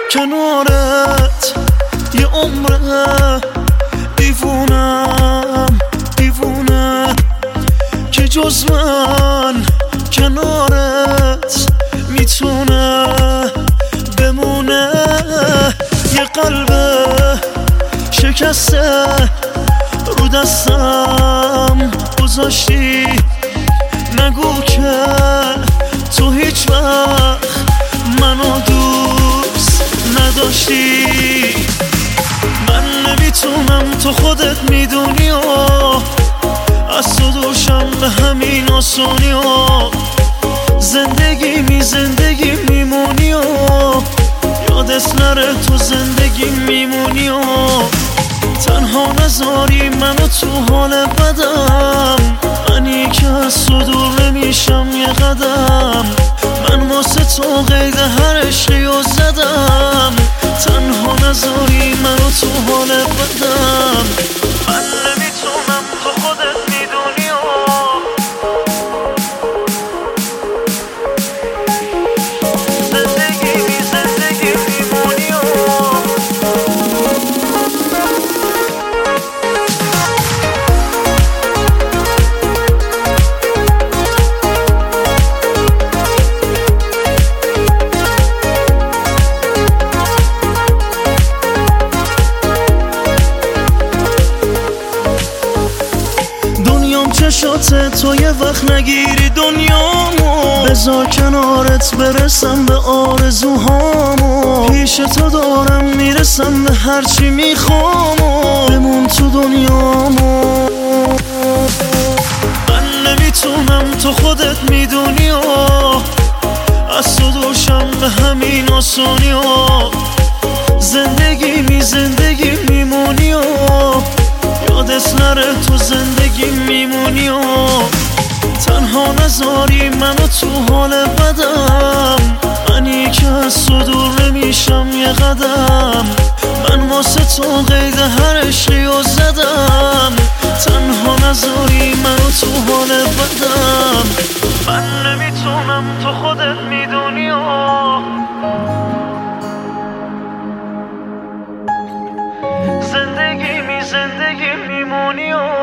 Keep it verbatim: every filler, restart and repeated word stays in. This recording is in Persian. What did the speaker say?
کنارت یه عمره، دیوونم دیوونه که جز من کنارت میتونه بمونه. یه قلب شکسته رو دستم گذاشتی، نگو که تو هیچ وقت منو دوست نداشتی. من نمیتونم، تو خودت میدونی و از تو دوشم به همین آسونی و زندگی می زندگی میمونی و یادت نره تو زندگی میمونی و تنها نذاری منو تو حال بدم. منی که از تو دور نمیشم یه قدم، من واسه تو قید هر عشقی رو زدم. تنها نذاری منو تو حال بدم. من نمیتونم، تو خودت میدونی و زندگی بی زندگی میمونی و چشات تو یه وقت نگیری دنیامو، بذار کنارت برسم به آرزوهامو. پیش تو دارم میرسم به هرچی میخوامو، بمون تو دنیامو. من نمیتونم، تو خودت میدونی و از تو دوشم به همین آسونی و زندگی می زندگی میمونی و یادت نره تو زندگی میمونی و تنها نذاری منو تو حال بدم. منی که از تو دور نمیشم یه قدم، من واسه تو قید هر عشقی رو زدم. تنها نذاری منو تو حال بدم. من نمیتونم، تو خودت میدونی و زندگی می زندگی میمونی و